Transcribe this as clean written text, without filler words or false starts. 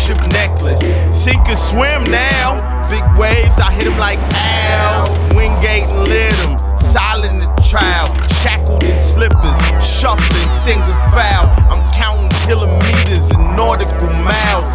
partnership necklace. Sink or swim now. Big waves, I hit him like Al. Wingate and lit him. Solid in the trial. Shackled in slippers. Shuffling single foul. I'm counting kilometers and nautical miles.